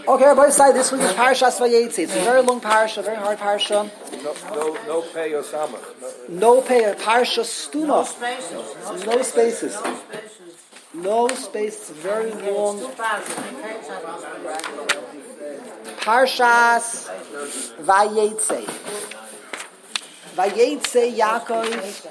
Okay, everybody say this week's Parashas Vayetze. It's a very long parasha, very hard parasha. No pay or samach. No pay, parasha stuna. No spaces. No space, very long. Parashas Vayetze. Vayetze Yaakov.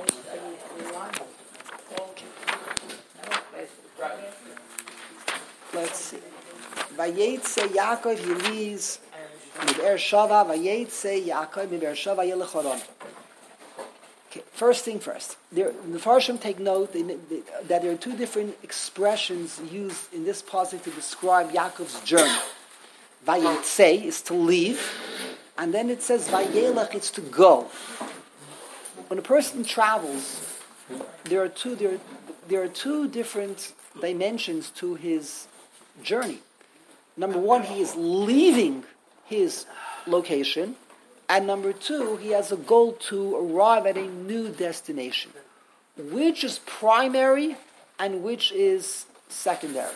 Let's see. Vayetze Yaakov, he leaves Miber Shava. Vayetze Yaakov, Miber Shava Yelech Haran. Okay, first thing first. The Farshim take note that there are two different expressions used in this passage to describe Yaakov's journey. Vayetze is to leave, and then it says Vayelech, it's to go. When a person travels, there are two different dimensions to his journey. Number one, he is leaving his location, and number two, he has a goal to arrive at a new destination. Which is primary and which is secondary?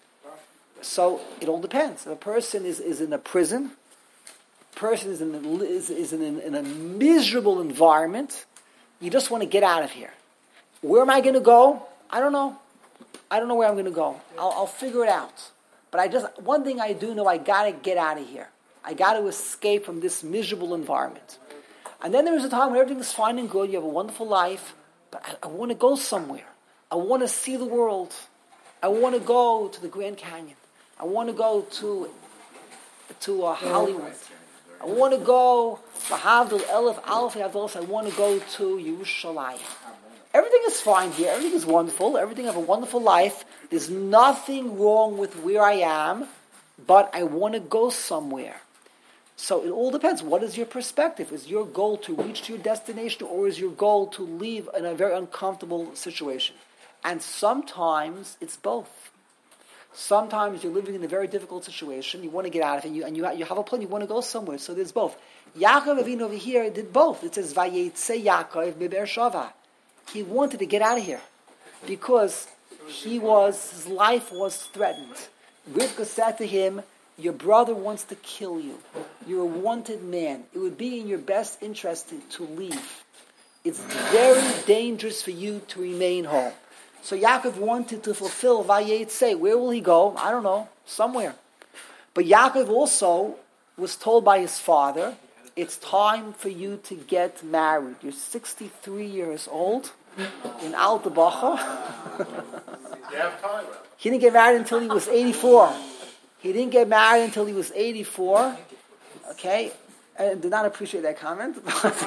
So it all depends. If a person is in a prison, a person is in a miserable environment, you just want to get out of here. Where am I going to go? I don't know. I don't know where I'm going to go. I'll figure it out. But one thing I do know, I got to get out of here. I got to escape from this miserable environment. And then there is a time when everything is fine and good, you have a wonderful life, but I want to go somewhere. I want to see the world. I want to go to the Grand Canyon. I want to go to Hollywood. I want to go, I want to go to Yerushalayim. Everything is fine here. Everything is wonderful. Everything have a wonderful life. There's nothing wrong with where I am, but I want to go somewhere. So it all depends. What is your perspective? Is your goal to reach your destination, or is your goal to leave in a very uncomfortable situation? And sometimes it's both. Sometimes you're living in a very difficult situation. You want to get out of it, and you have a plan. You want to go somewhere. So there's both. Yaakov Avinu over here did both. It says Vayetze Yaakov Miber Shava. He wanted to get out of here because his life was threatened. Rivka said to him, your brother wants to kill you. You're a wanted man. It would be in your best interest to leave. It's very dangerous for you to remain home. So Yaakov wanted to fulfill Vayetze. Where will he go? I don't know. Somewhere. But Yaakov also was told by his father, it's time for you to get married. You're 63 years old in Alta Bacha. You have time. He didn't get married until he was 84. He didn't get married until he was 84. Okay? I did not appreciate that comment.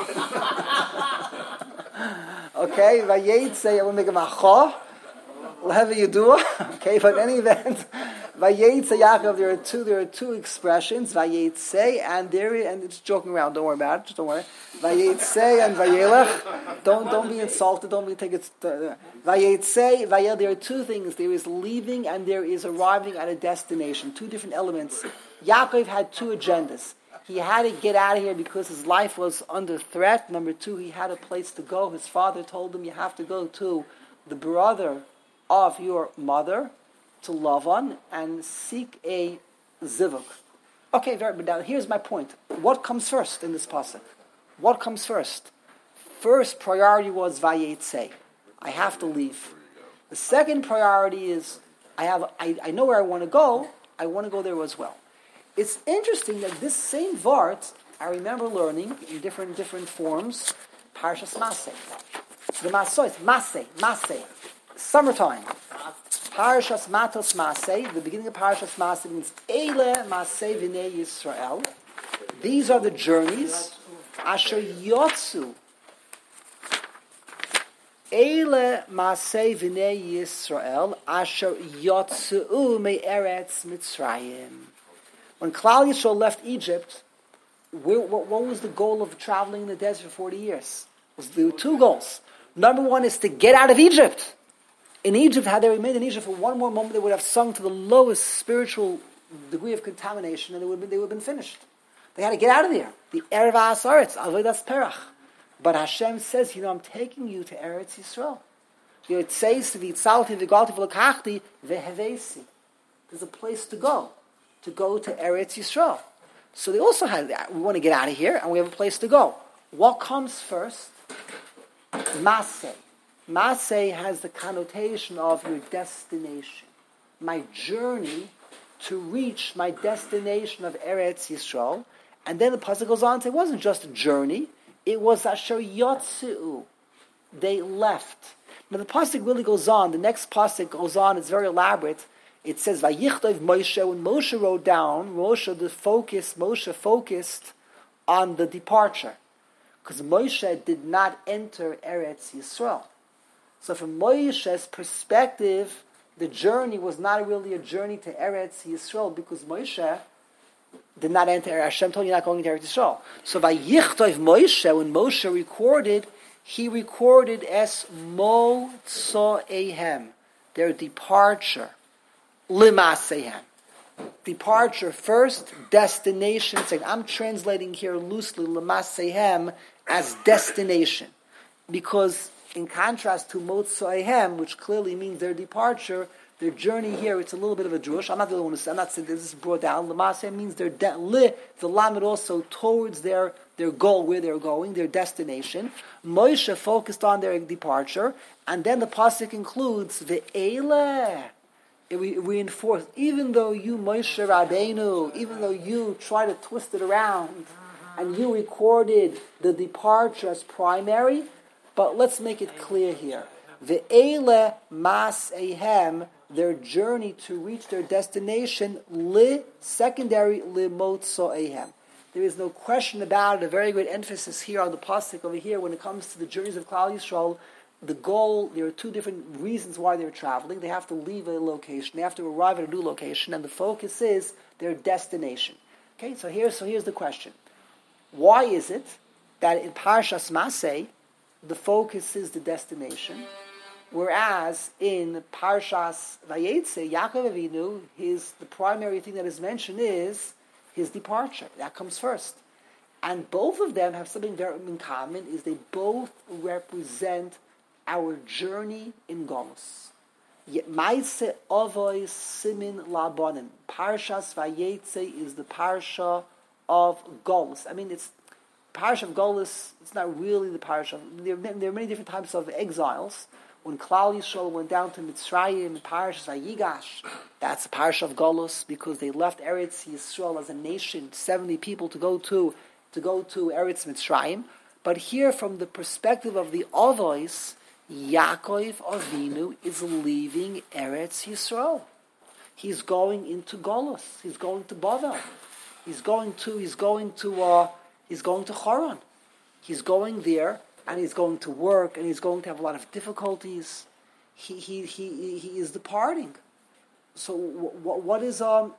Okay? Vayetze, I will make a macho. Whatever you do. Okay? But in any event, Vayetze Yaakov, there are two expressions, Vayetze, and it's joking around, don't worry about it, just don't worry. Vayetze and Vayelech, don't be insulted, don't be take it. Vayetze, Vayel, there are two things, there is leaving and there is arriving at a destination, two different elements. Yaakov had two agendas. He had to get out of here because his life was under threat. Number two, he had a place to go. His father told him, you have to go to the brother of your mother, to Lavan, and seek a zivug. Okay, but now here's my point. What comes first in this pasuk? What comes first? First priority was Vayetze. I have to leave. The second priority is I know where I want to go. I want to go there as well. It's interesting that this same vart I remember learning in different forms. Parshas Maseh. The Masois, Maseh. Summertime. Parashas Matos Maseh, the beginning of Parashas Maseh means Eile Maseh V'nei Yisrael. These are the journeys. Asher Yotzu. Eile Maseh V'nei Yisrael. Asher Yotzu Me'eretz Mitzrayim. When Klal Yisrael left Egypt, what was the goal of traveling in the desert for 40 years? There were two goals. Number one is to get out of Egypt. In Egypt, had they remained in Egypt for one more moment, they would have sunk to the lowest spiritual degree of contamination, and they would have been finished. They had to get out of there. The Erev HaAsaretz, Avodas Perach. But Hashem says, I'm taking you to Eretz Yisrael. It says, there's a place to go. to go to Eretz Yisrael. So they also had that. We want to get out of here, and we have a place to go. What comes first? Maseh. Maseh has the connotation of your destination. My journey to reach my destination of Eretz Yisrael. And then the pasuk goes on to say it wasn't just a journey, it was Asher Yotzi'u. They left. Now the pasuk really goes on. The next pasuk goes on. It's very elaborate. It says, "Vayichtov Moshe." When Moshe wrote down, Moshe focused on the departure, because Moshe did not enter Eretz Yisrael. So from Moshe's perspective, the journey was not really a journey to Eretz Yisrael, because Moshe did not enter. Hashem told you not going to Eretz Yisrael. So Vayichtov Moshe, when Moshe recorded, he recorded as Motzoehem, their departure. Limasehem. Departure first, destination second. I'm translating here loosely Limasehem as destination, because in contrast to Motzoehem, which clearly means their departure, their journey here, it's a little bit of a drush. I'm not the only one to say. I'm not saying this is brought down. Limasehem means their the lamed also towards their goal, where they're going, their destination. Moshe focused on their departure, and then the pasuk includes ve'eleh. It reinforced, even though you, Moshe Rabbeinu, even though you try to twist it around, and you recorded the departure as primary, but let's make it clear here. Ve'ele mas ehem, their journey to reach their destination, secondary motzo ehem. There is no question about it. A very great emphasis here on the pasuk over here when it comes to the journeys of Klal Yisrael. The goal, there are two different reasons why they're traveling. They have to leave a location. They have to arrive at a new location. And the focus is their destination. Okay, so here's the question. Why is it that in Parshas Maseh, the focus is the destination, whereas in Parshas Vayetze, Yaakov Avinu, the primary thing that is mentioned is his departure. That comes first. And both of them have something very in common, is they both represent our journey in Golus. Maise Ovoi Simin Labonim. Parshas Vayetze is the parsha of Golus. I mean, it's parsha of Golus. It's not really the parsha. There are many different types of exiles. When Klal Yisrael went down to Mitzrayim, Parshas Vayigash, that's the parsha of Golus, because they left Eretz Yisrael as a nation, 70 people to go to Eretz Mitzrayim. But here, from the perspective of the Ovois, Yaakov Avinu is leaving Eretz Yisrael. He's going into Golus. He's going to Bavel. He's going to Haran. He's going there, and he's going to work, and he's going to have a lot of difficulties. He is departing. So what is and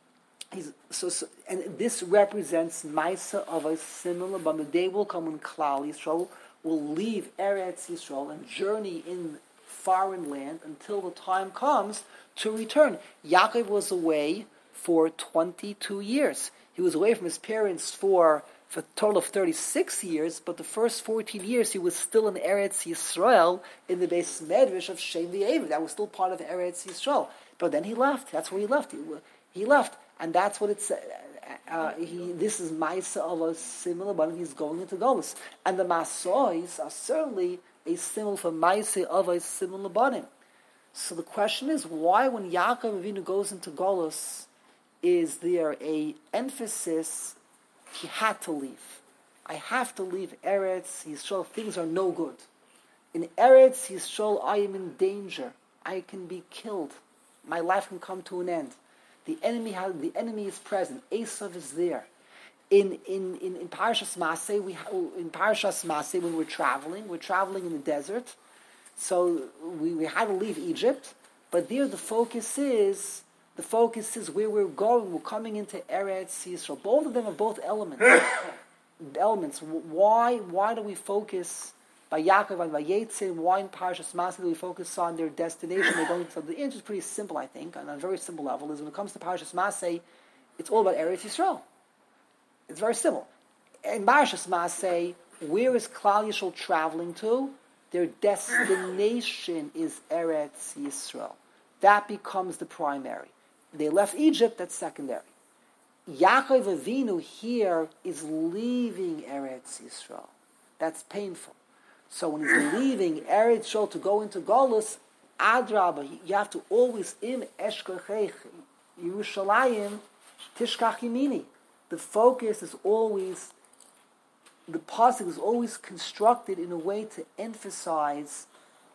this represents Maisa of a similar, but the day will come when Klal Yisrael will leave Eretz Yisrael and journey in foreign land until the time comes to return. Yaakov was away for 22 years. He was away from his parents for a total of 36 years, but the first 14 years he was still in Eretz Yisrael in the Beis Medrash of Shem V'Avid. That was still part of Eretz Yisrael. But then he left. That's where he left. He left. And that's what it said. This is Maisa of a similar, but he's going into Golus. And the Masois are certainly a symbol for Maisa of a similar body. So the question is, why when Yaakov Avinu goes into Golus, is there a emphasis, he had to leave. I have to leave Eretz Yisrael. Things are no good. In Eretz Yisrael, I am in danger. I can be killed. My life can come to an end. The enemy is present. Esav is there. In Parshas Maseh, when we're traveling in the desert. So we had to leave Egypt, but there the focus is where we're going. We're coming into Eretz Yisrael. Both of them are both elements. Why do we focus by Yaakov and by Vayetze? Why in Parshas Maseh do we focus on their destination? They're going to, the answer is pretty simple, I think, on a very simple level. Is when it comes to Parshas Maseh, it's all about Eretz Yisrael. It's very simple. In Parshas Maseh, where is Klal Yisrael traveling to? Their destination is Eretz Yisrael. That becomes the primary. They left Egypt, that's secondary. Yaakov Avinu here is leaving Eretz Yisrael. That's painful. So when he's leaving Eretz Yisrael to go into Golus, Adrabah, you have to always im Eshkachech Yerushalayim Tishkach Yimini. The focus is always, the pasuk is always constructed in a way to emphasize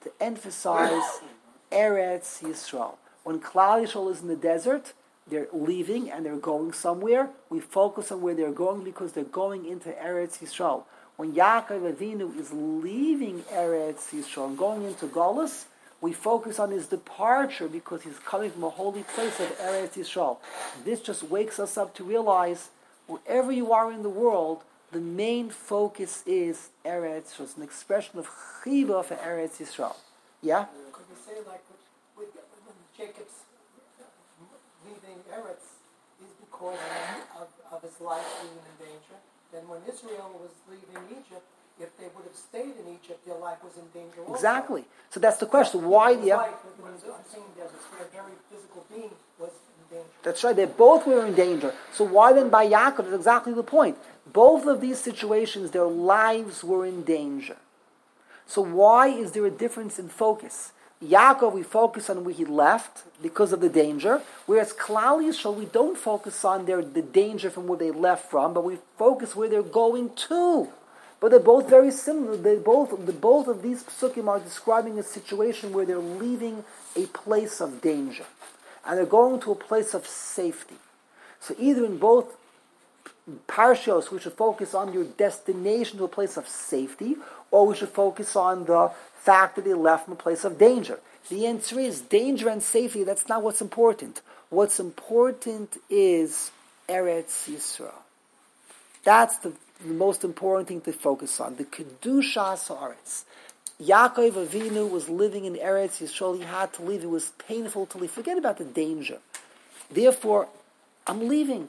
Eretz Yisrael. When Klal Yisrael is in the desert, they're leaving and they're going somewhere. We focus on where they're going because they're going into Eretz Yisrael. When Yaakov Avinu is leaving Eretz Yisrael and going into Golus, we focus on his departure because he's coming from a holy place of Eretz Yisrael. This just wakes us up to realize wherever you are in the world, the main focus is Eretz Yisrael. It's an expression of chiba for Eretz Yisrael. Yeah? Could we say like when Jacob's leaving Eretz is because of his life being in danger? Then when Israel was leaving Egypt, if they would have stayed in Egypt, their life was in danger also. Exactly. So that's the question. Why? Yeah. Life, I'm saying their very physical being was in danger. That's right. They both were in danger. So why then by Yaakov? That's exactly the point. Both of these situations, their lives were in danger. So why is there a difference in focus? Yaakov, we focus on where he left because of the danger, whereas Klal Yisrael, we don't focus on the danger from where they left from, but we focus where they're going to. But they're both very similar. Both of these psukim are describing a situation where they're leaving a place of danger, and they're going to a place of safety. So either in both parshos, we should focus on your destination to a place of safety, or we should focus on the fact that they left from a place of danger. The answer is danger and safety, that's not what's important. What's important is Eretz Yisrael. That's the most important thing to focus on. The Kedushas Haaretz. Yaakov Avinu was living in Eretz Yisrael. He had to leave. It was painful to leave. Forget about the danger. Therefore, I'm leaving.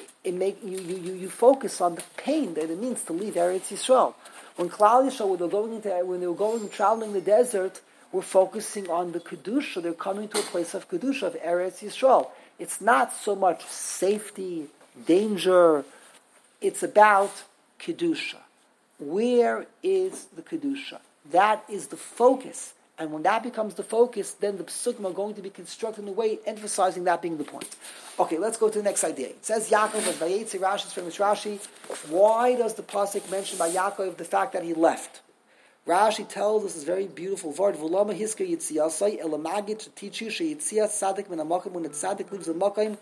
You focus on the pain that it means to leave Eretz Yisrael. When Klal Yisrael, when they were going traveling the desert, we're focusing on the Kedusha. They're coming to a place of Kedusha, of Eretz Yisrael. It's not so much safety, danger. It's about Kedusha. Where is the Kedusha? That is the focus. And when that becomes the focus, then the psukim are going to be constructed in a way emphasizing that being the point. Okay, let's go to the next idea. It says Yaakov as Vayetze Rashi's famous Rashi. Why does the pasuk mention by Yaakov the fact that he left? Rashi tells us this very beautiful word. V'lama hisker yitziyasai elamagid to teach you sheyitziyas sadik min hamakim when a sadik leaves the makim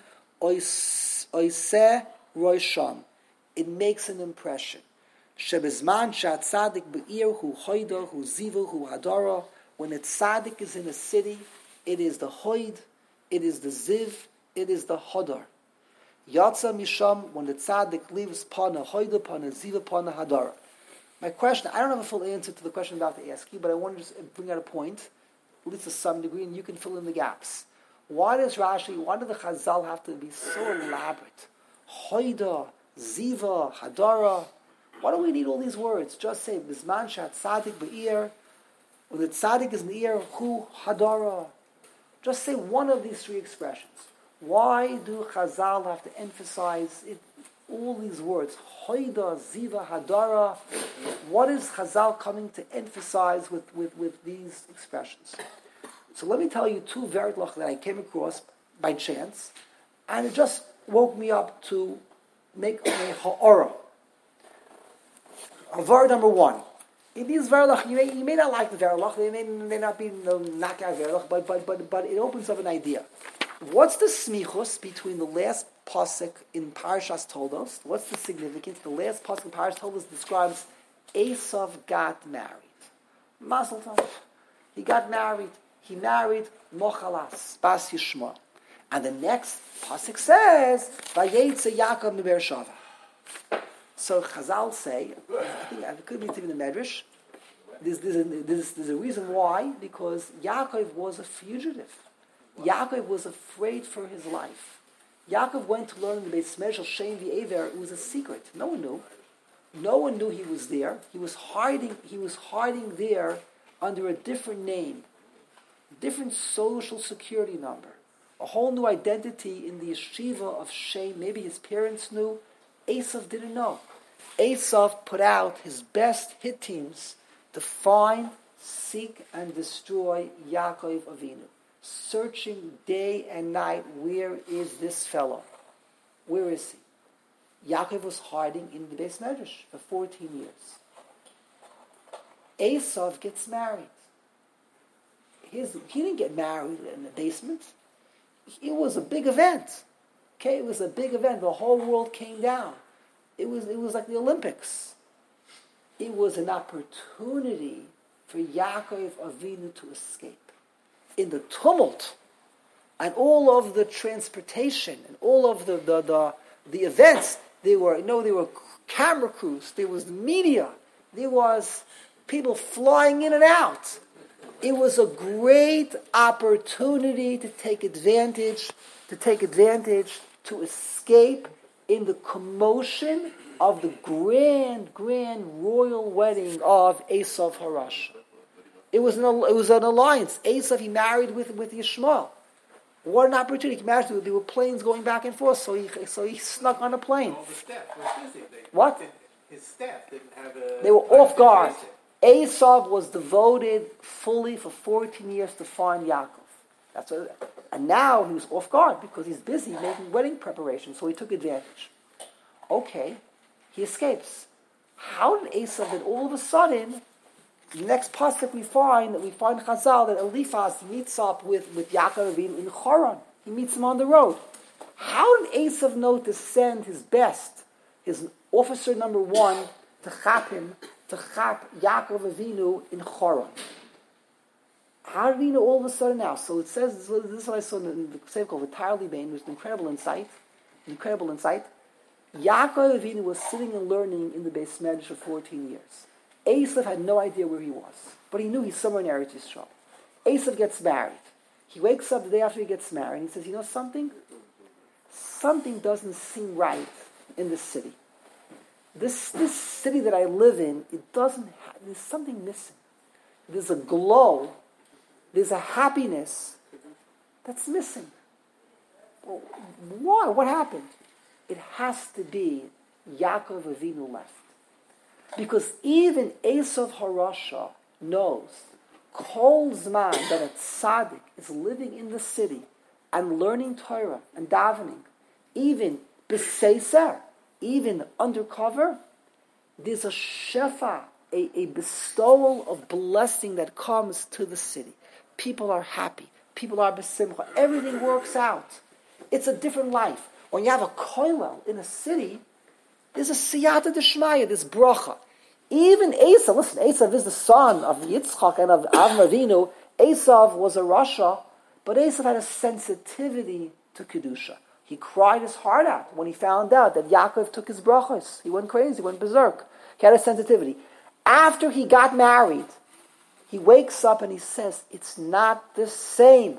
oiseh roisham. It makes an impression. Shebezman shat sadik be'ir hu hoida hu ziva hu hadara. When a tzaddik is in a city, it is the hoid, it is the ziv, it is the hodar. Yatsa misham, when the tzaddik leaves pana hoida, pana ziva, pana hadara. My question, I don't have a full answer to the question I'm about to ask you, but I want to just bring out a point, at least to some degree, and you can fill in the gaps. Why does Rashi, why do the Chazal have to be so elaborate? Hoida, ziva, hadara. Why do we need all these words? Just say, Bizman shat tzaddik be'ir. When the tzaddik is in the ear, hu hadara. Just say one of these three expressions. Why do Chazal have to emphasize it, all these words? Hoida, ziva, hadara. What is Chazal coming to emphasize with these expressions? So let me tell you two veritlach that I came across by chance, and it just woke me up to make a ha'ara. Avar number one. In these verlach, you may not like the verlach, they may not be knockout verlach, but it opens up an idea. What's the smichus between the last pasuk in Parshas Toldos? What's the significance? The last pasuk in Parshas Toldos describes Esav got married. Mazel tov. He got married. He married Mochalas, Bas Yishma. And the next pasuk says, Vayetze Yaakov mi Beersheva. So Chazal say, I think it could be even the Medrash. There's a reason why, because Yaakov was a fugitive. Yaakov was afraid for his life. Yaakov went to learn in the Beis Medrash Shem V'Ever. It was a secret. No one knew. No one knew he was there. He was hiding there under a different name, different social security number. a whole new identity in the yeshiva of Shem. Maybe his parents knew. Esav didn't know. Esav put out his best hit teams to find, seek, and destroy Yaakov Avinu. Searching day and night, where is this fellow? Where is he? Yaakov was hiding in the Beis Medrash for 14 years. Esav gets married. He didn't get married in the basement. It was a big event. Okay, it was a big event. The whole world came down. It was like the Olympics. It was an opportunity for Yaakov Avinu to escape. In the tumult and all of the transportation and all of the events, there were camera crews, there was media, there was people flying in and out. It was a great opportunity to take advantage, to escape in the commotion of the grand royal wedding of Esav Harash. It was an alliance. Esav, he married with Yishmael. What an opportunity! He married. There were planes going back and forth, so he snuck on a plane. All the staff was busy. What? His staff didn't have a... They were off guard. Esav was devoted fully for 14 years to find Yaakov. And now he was off guard because he's busy making wedding preparations, so he took advantage. Okay, he escapes. How did Esav then all of a sudden, the next pasuk we find Chazal that Eliphaz meets up with Yaakov Avinu in Choron. He meets him on the road. How did Esav know to send his best, his officer number one, to chap Yaakov Avinu in Choron? How did he know all of a sudden now? So it says, this is what I saw in the Sefer called Entirely Bain, which is an incredible insight. Yaakov Avinu was sitting and learning in the Beis Medrash for 14 years. Esav had no idea where he was, but he knew he's somewhere in Eretz Yisrael. Esav gets married. He wakes up the day after he gets married, and he says, you know something? Something doesn't seem right in this city. This city that I live in, there's something missing. There's a glow, there's a happiness that's missing. Well, why? What happened? It has to be Yaakov Avinu left. Because even Esav Harasha knows Kol Zman that a tzaddik is living in the city and learning Torah and davening, even b'seiser, even undercover, there's a shefa, a bestowal of blessing that comes to the city. People are happy. People are besimcha. Everything works out. It's a different life. When you have a koilel in a city, there's a siyata d'shmaya, this bracha. Even Esav, listen, Esav is the son of Yitzchak and of Avram Avinu. Esav was a Rasha, but Esav had a sensitivity to Kedusha. He cried his heart out when he found out that Yaakov took his brachos. He went crazy, he went berserk. He had a sensitivity. After he got married, he wakes up and he says, it's not the same.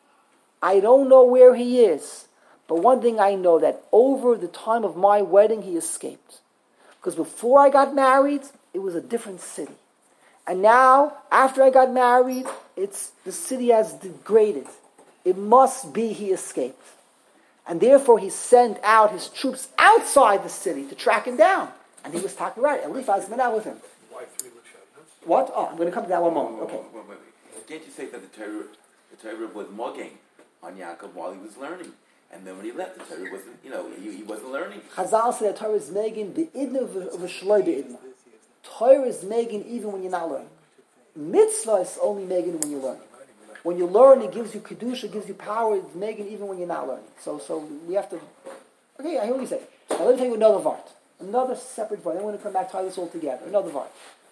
I don't know where he is. But one thing I know, that over the time of my wedding, he escaped. Because before I got married, it was a different city. And now, after I got married, the city has degraded. It must be he escaped. And therefore he sent out his troops outside the city to track him down. And he was talking right. Eliphaz went out with him. Why 3 Lashanas? What? Oh, I'm going to come to that one moment. Okay. Wait. Can't you say that the Torah was mugging on Yaakov while he was learning? And then when he left, the Torah wasn't, he wasn't learning. Chazal said that Torah is megan be'idna v'shloi be'idna. Torah is megan even when you're not learning. Mitzvah is only megan when you learn. When you learn, it gives you kedusha, it gives you power. It's megan even when you're not learning. So we have to. Okay, I hear what you say. Now let me tell you another vart, another separate vart. I'm going to come back, tie this all together. Another vart.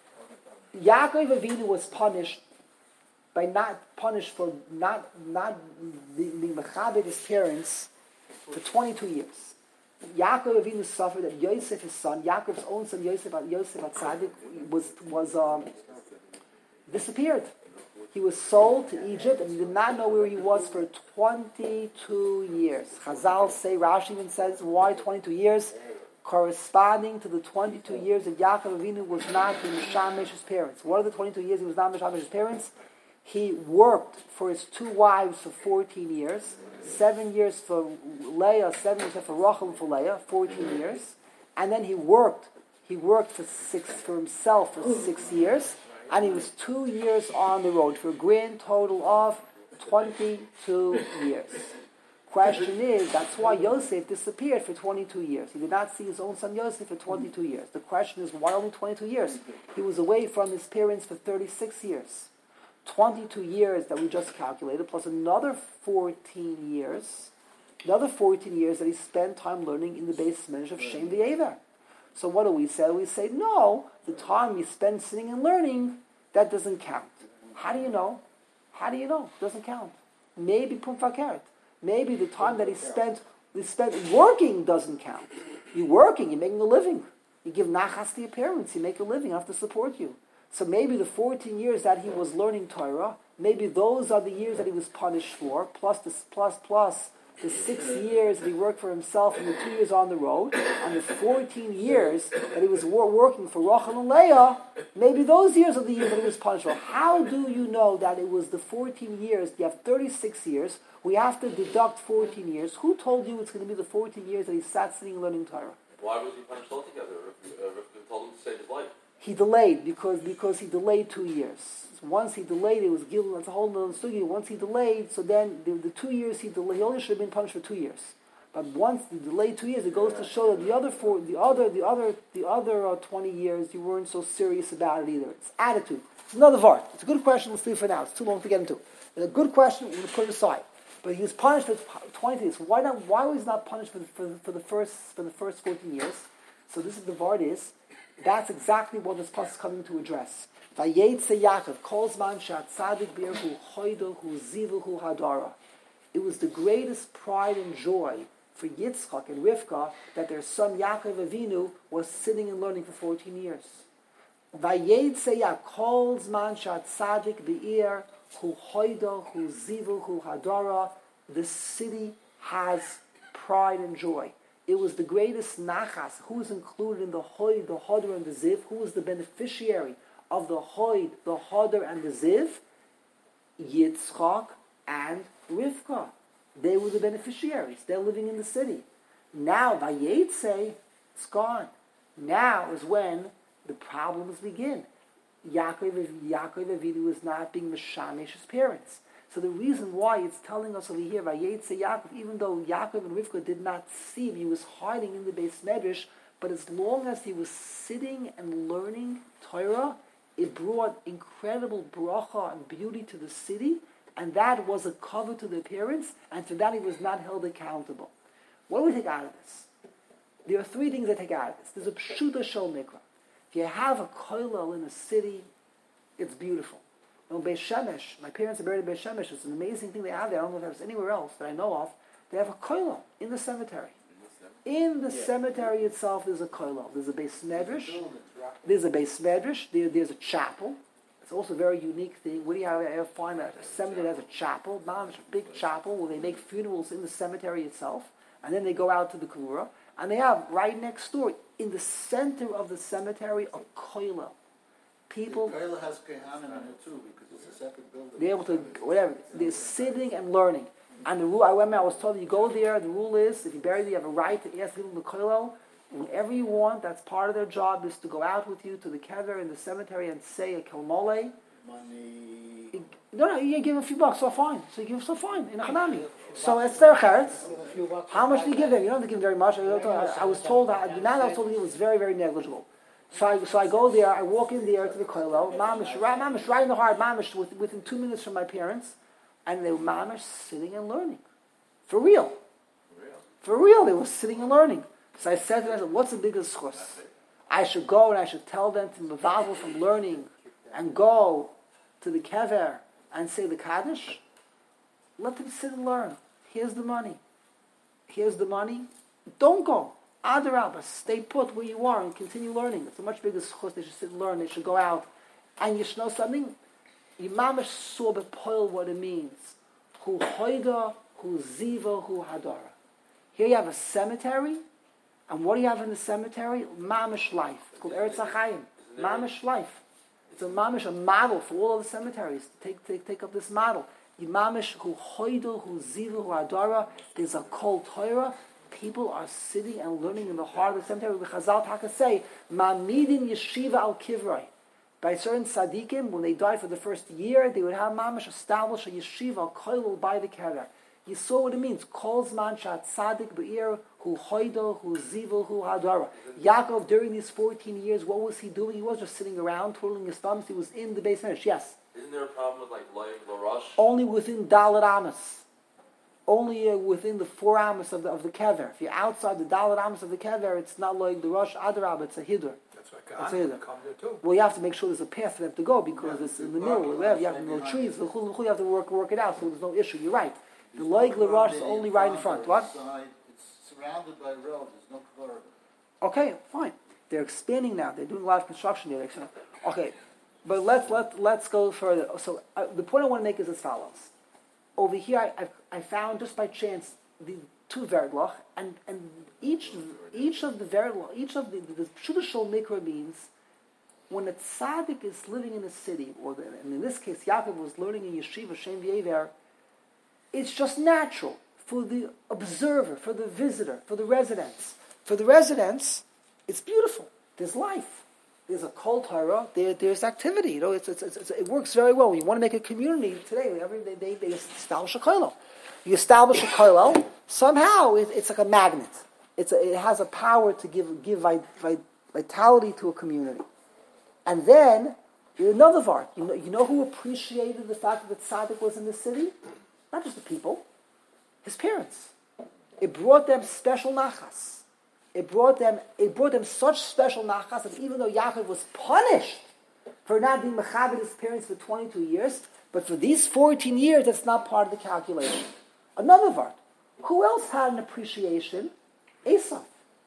Yaakov Avinu was punished for not being mechabed his parents for 22 years. Yaakov Avinu suffered that Yosef, his son, Yaakov's own son, Yosef HaTzadik, was disappeared. He was sold to Egypt, and he did not know where he was for 22 years. Chazal say, Rashi even says, why 22 years? Corresponding to the 22 years that Yaakov Avinu was not in Mishamish his parents. What are the 22 years he was not in Mishamish his parents? He worked for his 2 wives for 14 years, 7 years for Leah, 7 years for Rachel and for Leah, 14 years. And then he worked for himself for 6 years, and he was 2 years on the road for a grand total of 22 years. Question is, that's why Yosef disappeared for 22 years. He did not see his own son Yosef for 22 years. The question is, why only 22 years? He was away from his parents for 36 years. 22 years that we just calculated, plus another 14 years that he spent time learning in the Beis Medrash of Shem V'Ever. So what do we say? We say, no, the time you spend sitting and learning, that doesn't count. How do you know? It doesn't count. Maybe Pum Fakert. Maybe the time that he spent working doesn't count. You're working, you're making a living. You give nachas to your parents, you make a living, I have to support you. So maybe the 14 years that he was learning Torah, maybe those are the years that he was punished for, plus the 6 years that he worked for himself and the 2 years on the road, and the 14 years that he was working for Rachel and Leah, maybe those years are the years that he was punished for. How do you know that it was the 14 years? You have 36 years. We have to deduct 14 years. Who told you it's going to be the 14 years that he sat sitting and learning Torah? Why was he punished altogether? Rivka told him to save his life. He delayed because he delayed 2 years. Once he delayed, it was guilt. That's a whole other story. Once he delayed, so then the 2 years he delayed, he only should have been punished for 2 years. But once he delayed 2 years, it goes to show that the other 20 years you weren't so serious about it either. It's attitude. It's another part. It's a good question. Let's leave it for now. It's too long to get into. It's a good question. We're going to put it aside. But he was punished for 20 years. Why not? Why was he not punished for the first 14 years? So this is the Vard is. That's exactly what this pasuk is coming to address. Vayetze Yaakov calls man shat tzadik birhu choido hu zivu hu hadara. It was the greatest pride and joy for Yitzchak and Rivka that their son Yaakov Avinu was sitting and learning for 14 years. Vayetze Yaakov calls man shat tzadik beir hu choido hu zivu hu hadara. The city has pride and joy. It was the greatest nachas. Who was included in the hoid, the hodr, and the ziv? Who was the beneficiary of the hoid, the hodr, and the ziv? Yitzchak and Rivka. They were the beneficiaries. They're living in the city. Now, Vayetze, it's gone. Now is when the problems begin. Yaakov Avinu is not being mishamish his parents. So the reason why it's telling us over here, Vayetze Yaakov, even though Yaakov and Rivka did not see him, he was hiding in the Beis Medrash, but as long as he was sitting and learning Torah, it brought incredible bracha and beauty to the city, and that was a cover to the parents, and for that he was not held accountable. What do we take out of this? There are 3 things I take out of this. There's a pshuta shel mikra. If you have a kollel in a city, it's beautiful. Beis Shemesh, my parents are buried in Beis Shemesh. It's an amazing thing they have there. I don't know if there's anywhere else that I know of. They have a kollel in the cemetery. In the cemetery itself, there's a kollel. There's a Beis Medrash. There's a chapel. It's also a very unique thing. Where do you ever find a cemetery that has a chapel? A big chapel where they make funerals in the cemetery itself, and then they go out to the kavura, and they have right next door, in the center of the cemetery, a kollel. People, the kollel has kehanim in it too because it's a separate building. They're able to whatever. They're sitting and learning. And the rule, I was told, you go there. The rule is, if you bury there, you have a right to ask people in the kollel whenever you want. That's part of their job, is to go out with you to the kever in the cemetery and say a kelmole. Money. No, you give them a few bucks, so fine. So you give them so fine in a hanami. So it's their charetz. How much do you give them? You don't have to give them very much. I was told the amount I was told it was very, very negligible. So I go there. I walk in there to the kollel. Mamish right in the heart. Mamish within 2 minutes from my parents, and they were mamish sitting and learning, for real. For real, they were sitting and learning. So I said to them, "What's the biggest chus? I should go and I should tell them to mevavel from learning, and go to the kever and say the kaddish. Let them sit and learn. Here's the money. Don't go. Adarabah, stay put where you are and continue learning. It's a much bigger schus. They should sit and learn. They should go out. And you should know something. Imamish saw bepoil what it means. Hu hoida, hu ziva, hu hadara. Here you have a cemetery. And what do you have in the cemetery? Mamish life. It's called Eretz HaChaim. Mamish life. It's a mamish, a model for all of the cemeteries. Take up this model. Yimamish hu hoidu, hu zivu, hu adara. There's a kol Torah. People are sitting and learning in the heart of the cemetery. The Chazal Taka say, Ma'amidin yeshiva al kivrei. By certain tzaddikim, when they died for the first year, they would have mamish establish a yeshiva al koilul by the kever. You saw what it means. Kol zman shat tzaddik be'ir hu hoidu, hu zivu, hu adara. Yaakov, during these 14 years, what was he doing? He wasn't just sitting around twiddling his thumbs. He was in the Beis Medrash. Yes. Isn't there a problem with like Loy Larosh? Only within Dalet Amos. Only within the 4 Amos of the kever. If you're outside the Dalet Amos of the kever, it's not like the Rosh Adarab, it's a Hiddur. That's That's right. it. Come there too. Well, you have to make sure there's a path for them to go because it's in the middle. You have no trees. You have to work it out, so there's no issue. You're right. The Loig Larosh is only right in front. What? It's surrounded by roads. There's no corridor. Okay, fine. They're expanding now. They're doing a lot of construction there. Okay, but let's go further. So the point I want to make is as follows. Over here, I found just by chance the 2 Verdloch, and each of the Verdloch, each of the Pshuta Mikra means when a tzaddik is living in a city, and in this case, Yaakov was learning in Yeshiva Shem V'Yever, it's just natural for the observer, for the visitor, for the residents. For the residents, it's beautiful. There's life. There's a kol Torah. There's activity. You know, it works very well. You want to make a community today. They establish a kollel. You establish a kollel. Somehow it's like a magnet. It has a power to give vitality to a community. And then another part. You know who appreciated the fact that the tzaddik was in the city? Not just the people. His parents. It brought them special nachas. It brought them such special nachas that even though Yaakov was punished for not being mechabed his parents for 22 years, but for these 14 years, that's not part of the calculation. Another part. Who else had an appreciation? Esav.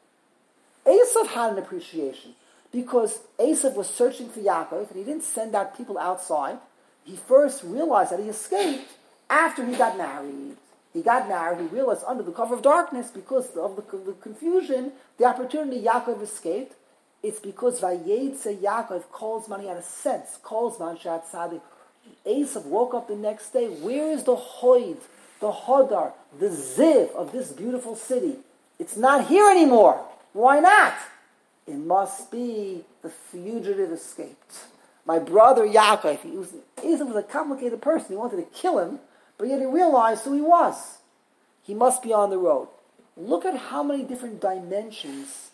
Esav had an appreciation because Esav was searching for Yaakov and he didn't send out people outside. He first realized that he escaped after he got married. He got married, he realized under the cover of darkness, because of the confusion, the opportunity Yaakov escaped. It's because Vayetze Yaakov calls man, he had a sense, calls man Shat Tzaddik. Esav woke up the next day, where is the Hoid, the Hodar, the Ziv of this beautiful city? It's not here anymore. Why not? It must be the fugitive escaped. My brother Yaakov, Esav was a complicated person, he wanted to kill him, but yet he realized who he was. He must be on the road. Look at how many different dimensions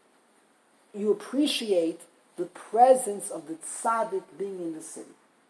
you appreciate the presence of the tzaddik being in the city.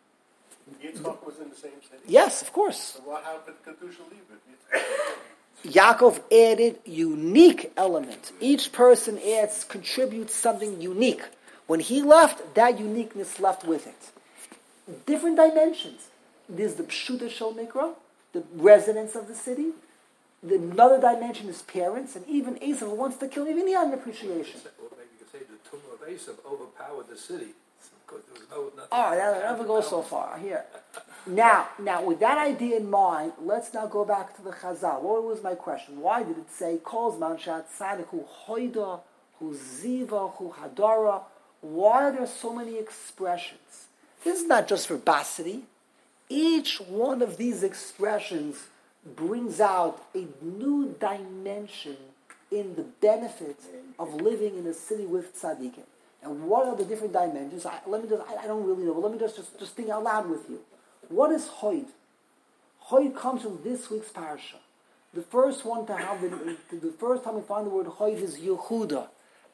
Yitzchak was in the same city? Yes, of course. So what happened to Kedusha leave it? Yaakov added unique element. Each person contributes something unique. When he left, that uniqueness left with it. Different dimensions. There's the Pshuta Shel Mikra, the residents of the city. Another dimension is parents, and even Esav wants to kill, even he had an appreciation. Or maybe you could say the tomb of Esav overpowered the city because there was nothing. All right, that never goes so far. Here. Now, with that idea in mind, let's now go back to the Chazal. What was my question? Why did it say, Kol Zman Shat Tzaddik Hu Hoida, Hu Ziva, Hu Hadara? Why are there so many expressions? This is not just verbosity. Each one of these expressions brings out a new dimension in the benefit of living in a city with tzaddikim. And what are the different dimensions? I don't really know, but let me just think out loud with you. What is Hoid? Hoid comes from this week's parasha. The first one to have the first time we find the word Hoid is Yehuda.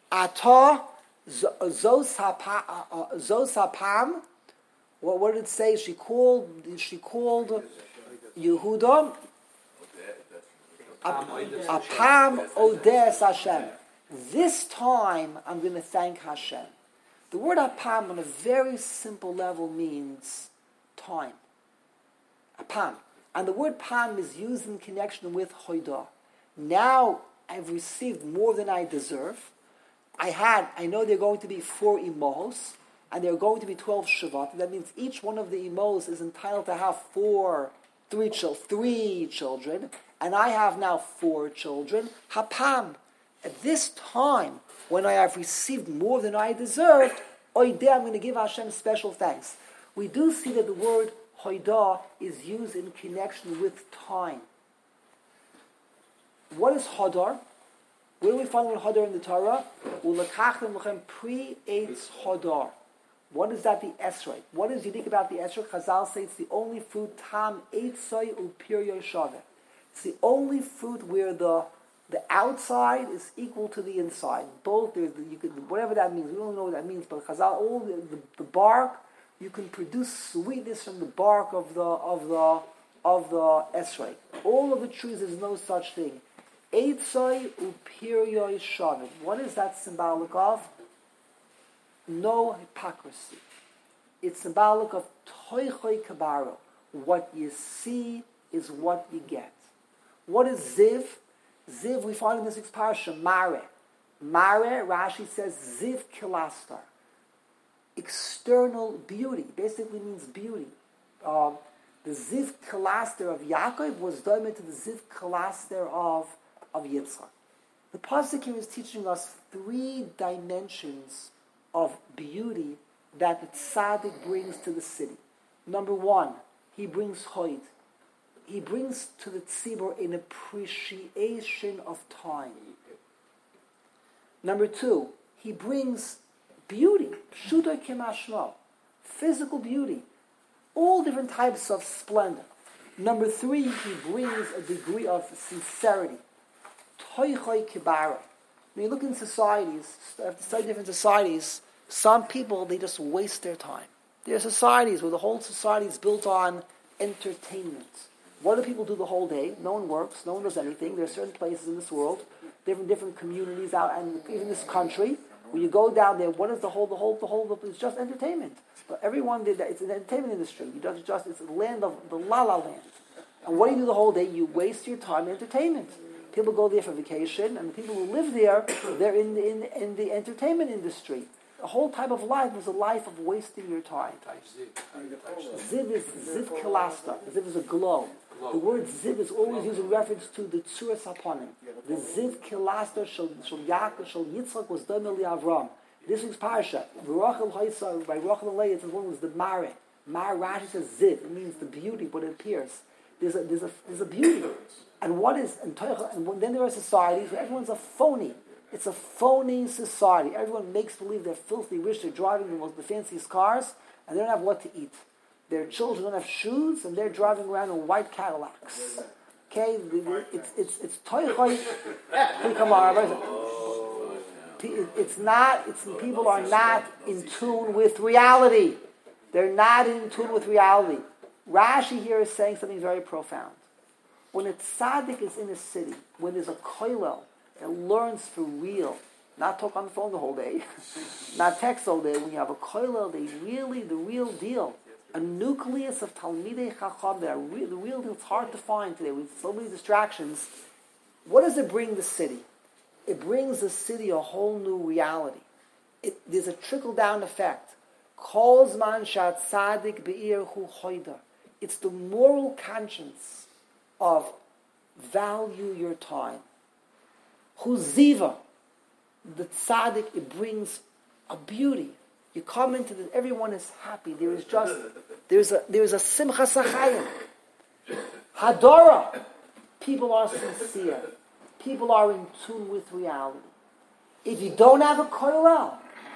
Ata Zos Hapam. What did it say? She called Yehuda Apam Odes Hashem. This time I'm going to thank Hashem. The word Apam on a very simple level means time. Apam. And the word Pam is used in connection with Hoidah. Now I've received more than I deserve. I know there are going to be 4 imos, and there are going to be 12 Shavat. That means each one of the imos is entitled to have 3 children, and I have now 4 children. Hapam. At this time, when I have received more than I deserved, Oideh, I'm going to give Hashem special thanks. We do see that the word hoidah is used in connection with time. What is hodar? Where do we find the word hodar in the Torah? Ulekachtem lechem pri eitz hodar. What is that, the esrei? What is unique about the esrei? Chazal say it's the only fruit, tam eitzoi upiryo shaveh. It's the only fruit where the outside is equal to the inside. Both, whatever that means, we don't know what that means, but Chazal, all the bark, you can produce sweetness from the bark of the esrei. All of the trees, there's no such thing. Eitzoi upiryo shaveh. What is that symbolic of? No hypocrisy. It's symbolic of toichoi kabaro. What you see is what you get. What is ziv? Ziv, we find in this next parasha, mare. Mare, Rashi says, ziv kilastar. External beauty. Basically means beauty. The ziv kilastar of Yaakov was dominant to the ziv kilastar of Yitzchak. The pasuk here is teaching us 3 dimensions of beauty that the tzaddik brings to the city. Number 1, he brings hoid. He brings to the tzibur an appreciation of time. Number 2, he brings beauty, pshuto kemashmo, physical beauty, all different types of splendor. Number 3, he brings a degree of sincerity, toichoi kibara. When you look in societies, study different societies, some people, they just waste their time. There are societies where the whole society is built on entertainment. What do people do the whole day? No one works, no one does anything. There are certain places in this world, different communities out, and even this country, when you go down there, what is the whole, it's just entertainment. But everyone did that. It's an entertainment industry. It's a land of the la-la land. And what do you do the whole day? You waste your time in entertainment. People go there for vacation, and the people who live there, they're in the entertainment industry. The whole type of life is a life of wasting your time. Ziv is ziv kilasta. Ziv is a glow. The word ziv is always used in reference to the tzuras hapanim. The ziv kilasta shel Yaakov shel Yitzchak was done li Avram. This week's parasha, Rachel Haisa by Rachel Leah, it's one was the mare. Mare, Rashi says ziv. It means the beauty, what it appears. There's a beauty. And what is and then there are societies where everyone's a phony. It's a phony society. Everyone makes believe they're filthy rich, they're driving the fanciest cars, and they don't have what to eat. Their children don't have shoes, and they're driving around in white Cadillacs. Okay? It's toichoi. People are not in tune with reality. They're not in tune with reality. Rashi here is saying something very profound. When a tzaddik is in a city, when there's a koilel, and learns for real, not talk on the phone the whole day, not text all day. When you have a koilel, the real deal, a nucleus of talmidei chacham, the real deal. It's hard to find today with so many distractions. What does it bring the city? It brings the city a whole new reality. There's a trickle down effect. Kol zman shat tzadik be'ir hu choida. It's the moral conscience of value your time. Huziva, the tzaddik, it brings a beauty. You come into this, everyone is happy. There's a simcha sachayim. Hadora, people are sincere. People are in tune with reality. If you don't have a koilel,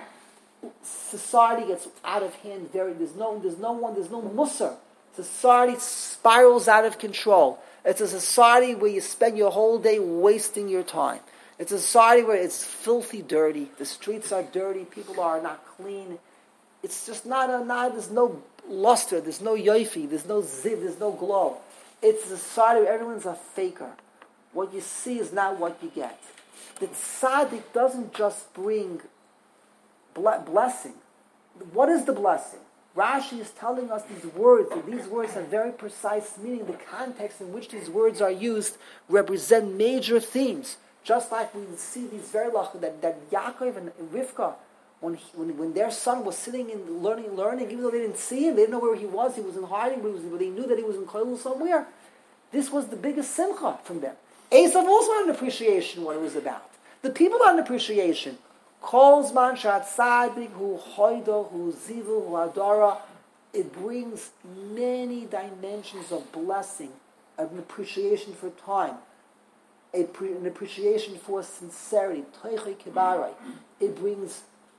society gets out of hand. There's no musar. Society spirals out of control. It's a society where you spend your whole day wasting your time. It's a society where it's filthy dirty. The streets are dirty. People are not clean. It's just there's no luster. There's no yoifi. There's no ziv. There's no glow. It's a society where everyone's a faker. What you see is not what you get. The tzaddik doesn't just bring blessing. What is the blessing? Rashi is telling us these words, that these words have very precise meaning. The context in which these words are used represent major themes. Just like we see these very that Yaakov and Rivka, when their son was sitting and learning, even though they didn't see him, they didn't know where he was in hiding, but they knew that he was in koilel somewhere. This was the biggest simcha from them. Esav also had an appreciation what it was about. The people had an appreciation. Calls man shatzadik hu hoido hu zivu hu adara. It brings many dimensions of blessing, of an appreciation for time, an appreciation for sincerity. It brings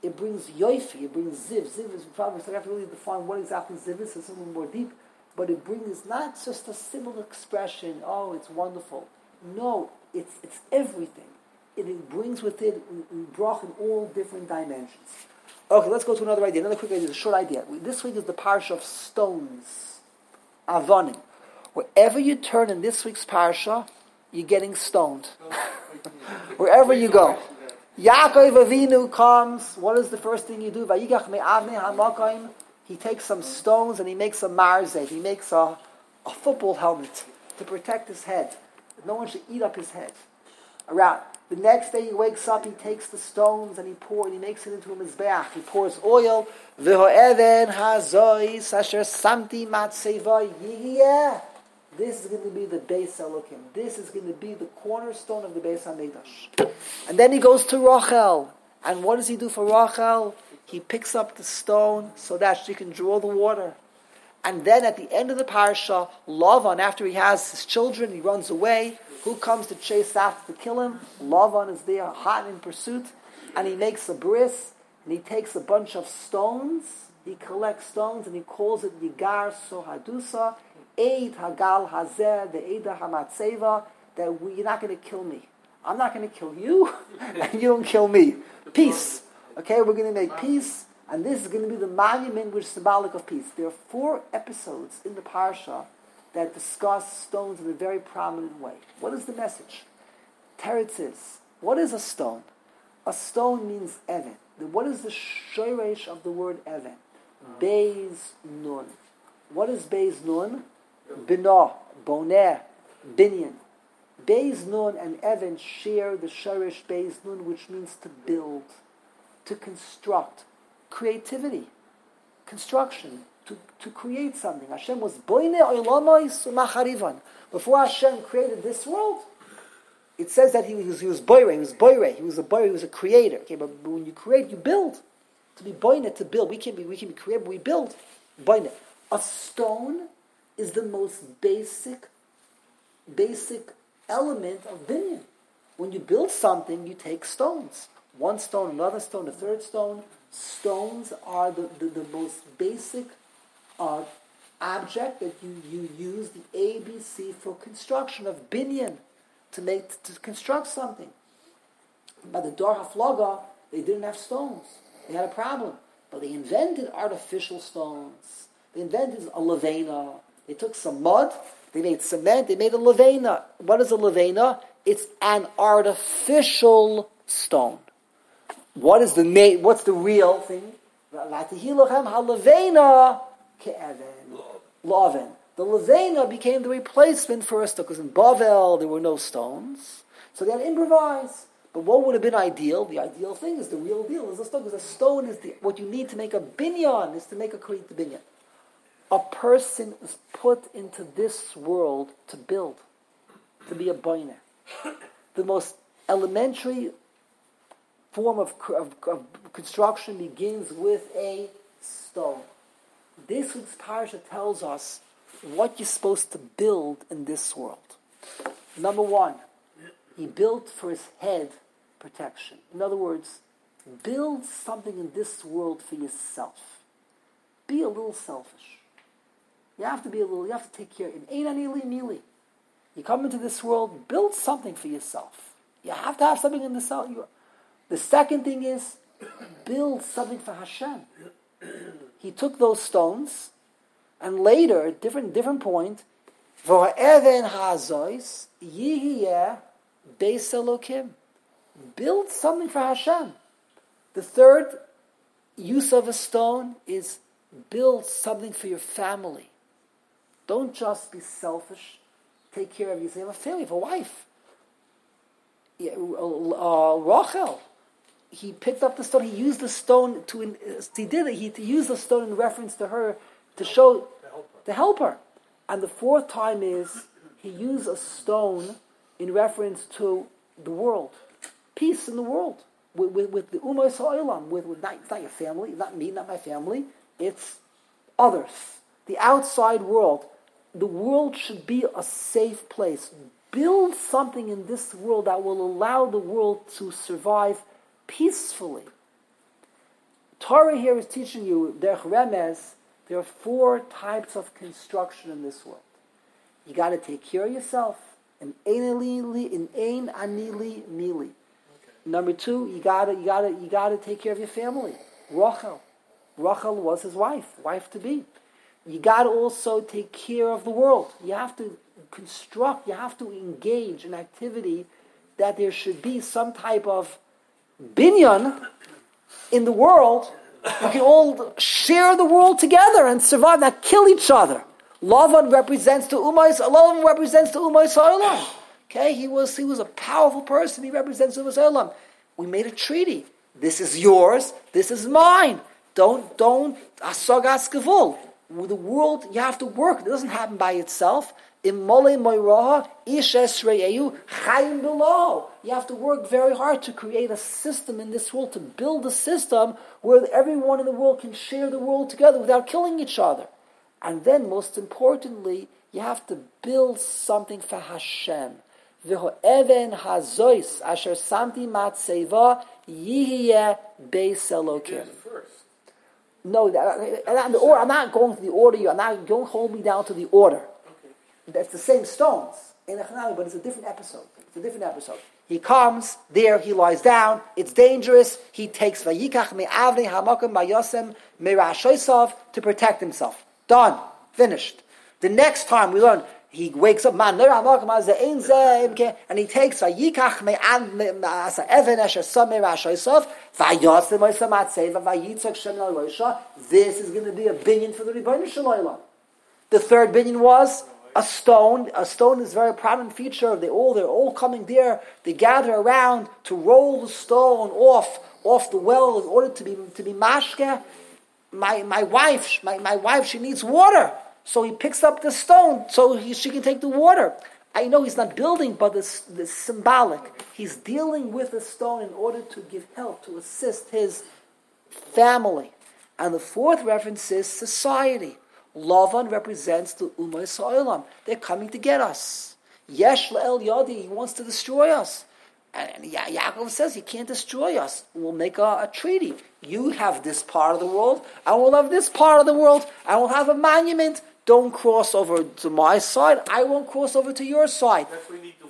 yoifi. It brings ziv. Ziv is probably I have to really define what exactly ziv is. It's something more deep, but it brings not just a simple expression. Oh, it's wonderful. No, it's everything. It brings with it brach in all different dimensions. Okay, let's go to another idea. Another quick idea, a short idea. This week is the parsha of stones, avonim. Wherever you turn in this week's parsha, you're getting stoned. Wherever you go. Yaakov Avinu comes. What is the first thing you do? Vayigach me'avnei hamakom. He takes some stones and he makes a marzeh. He makes a football helmet to protect his head. No one should eat up his head. Around. The next day he wakes up, he takes the stones and he makes it into a mizbeach. He pours oil. V'ho'even hazois asher samti matzeva yiyeh. This is going to be the Beis Elokim. This is going to be the cornerstone of the Beis HaMikdash. And then he goes to Rachel. And what does he do for Rachel? He picks up the stone so that she can draw the water. And then at the end of the parsha, Lavan, after he has his children, he runs away. Who comes to chase after to kill him? Lavan is there, hot in pursuit. And he makes a bris, and he takes a bunch of stones. He collects stones, and he calls it Yigar Sohadusa, Eid Hagal Hazer, the Eida Hamatzeva, that you're not going to kill me. I'm not going to kill you, and you don't kill me. Peace. Okay, we're going to make peace, and this is going to be the monument which is symbolic of peace. There are 4 episodes in the parsha that discuss stones in a very prominent way. What is the message? Teretz is, what is a stone? A stone means even. What is the shoresh of the word even? Beis nun. What is Beis nun? Bina, boneh, binyan. Beis nun and even share the shoresh Beis nun, which means to build, to construct, creativity, construction. To create something. Hashem was boine oilamois macharivan. Before Hashem created this world, it says that he was boire, he was a boire, he was a creator. Okay, but when you create, you build. To be boine, to build. We can be creative, we build. Boine. A stone is the most basic element of binyan. When you build something, you take stones. One stone, another stone, a third stone. Stones are the most basic object that you use, the ABC for construction of binyan, to construct something. By the Dor HaFlaga, they didn't have stones. They had a problem. But they invented artificial stones. They invented a levena. They took some mud, they made cement, they made a levena. What is a levena? It's an artificial stone. What's the real thing? Laven. The levena became the replacement for a stone, because in Bavel there were no stones, so they had to improvise. But what would have been ideal? The ideal thing is the real deal is a stone, because a stone is what you need to make a binyan, is to create the binyan. A person is put into this world to build, to be a boiner. The most elementary form of construction begins with a stone. This week's parsha tells us what you're supposed to build in this world. Number 1, he built for his head protection. In other words, build something in this world for yourself. Be a little selfish. You have to take care. You come into this world, build something for yourself. You have to have something in the self. The second thing is, build something for Hashem. He took those stones, and later, different point, V'ho'even ha'azois yihiyeh beis Elokim. Build something for Hashem. The third use of a stone is build something for your family. Don't just be selfish. Take care of yourself. You have a family, you have a wife. Rachel, he picked up the stone. He used the stone He used the stone in reference to her to help her. And the fourth time is he used a stone in reference to the world, peace in the world. with the Ummah Ha'olam, it's not your family, not me, not my family, it's others, the outside world. The world should be a safe place. Build something in this world that will allow the world to survive peacefully. Torah here is teaching you, Derech Remez, there are 4 types of construction in this world. You got to take care of yourself. In ein anili mili. Number 2, you gotta take care of your family. Rachel was his wife to be. You gotta also take care of the world. You have to construct. You have to engage in activity that there should be some type of binyan in the world. We can all share the world together and survive, not kill each other. Lavan represents the Ummah Ha'olam. Okay, he was a powerful person. He represents Ummah Ha'olam. We made a treaty. This is yours. This is mine. Don't asagas gevul. The world, you have to work. It doesn't happen by itself. You have to work very hard to create a system in this world, to build a system where everyone in the world can share the world together without killing each other. And then, most importantly, you have to build something for Hashem. V'ho'even hazois asher samti matzeva yihiyeh beis Elokim. No, I'm not going to the order. Don't hold me down to the order. That's the same stones in Echanami, but it's a different episode. He comes there. He lies down. It's dangerous. He takes vayikach me'avnei hamakom mayosem me'rashoisav to protect himself. Done. Finished. The next time we learn, he wakes up, and he takes this is going to be a binyan for the Rebbeinu Shalom. The third binyan was a stone. A stone is a very prominent feature. They're all coming there. They gather around to roll the stone off the well in order to be mashke. My wife, she needs water. So he picks up the stone so she can take the water. I know he's not building, but the symbolic. He's dealing with the stone in order to give help, to assist his family. And the fourth reference is society. Lavan represents the Ummah Ha'olam. They're coming to get us. Yesh Le'el Yadi, he wants to destroy us. And Yaakov says he can't destroy us. We'll make a treaty. You have this part of the world. I will have this part of the world. I will have a monument. Don't cross over to my side. I won't cross over to your side. That's why we need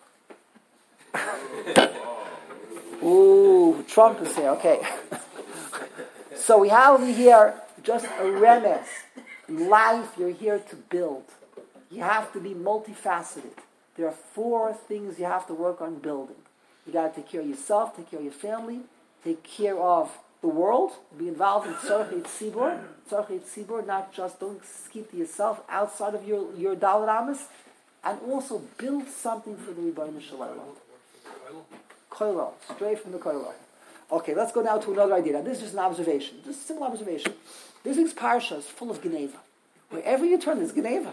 the wall. Ooh, Trump is here. Okay. So we have over here just a remes. In life, you're here to build. You have to be multifaceted. There are 4 things you have to work on building. You got to take care of yourself, take care of your family, take care of the world, be involved in tzarchei tzibur. Tzarchei tzibur, not just don't keep to yourself outside of your Dalet Amos, and also build something for the Rebbeinu Shalom. Koilo, straight from the Koilo. Okay, let's go now to another idea. Now, this is just an observation, just a simple observation. This week's parsha is full of Geneva. Wherever you turn, there's Geneva.